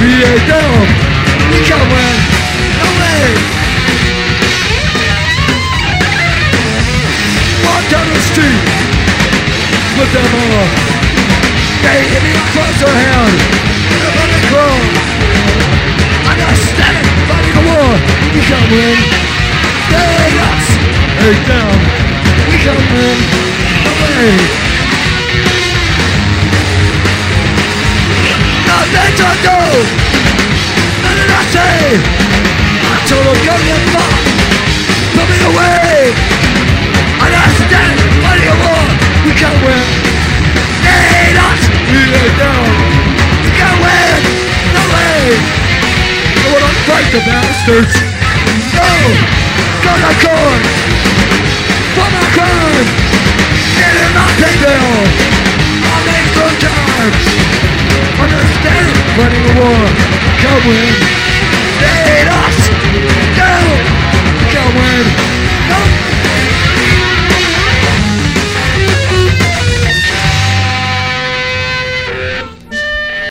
ain't dumb. We can win. No way. Walk down the street with them on. They hit me across their hand with a running crawl. Understand fighting a war. We can win. Stay us. Hey down. We can win. No way. Nothing to do. Nothing to say. I told them young and far. Put me away. Understand fighting a war. We can win. Need us. We ain't down. We can win. No way. I wanna fight the bastards. No. Gonna court. For my crime. It is not take down. I'll make some time. Understand fighting a war. Come win.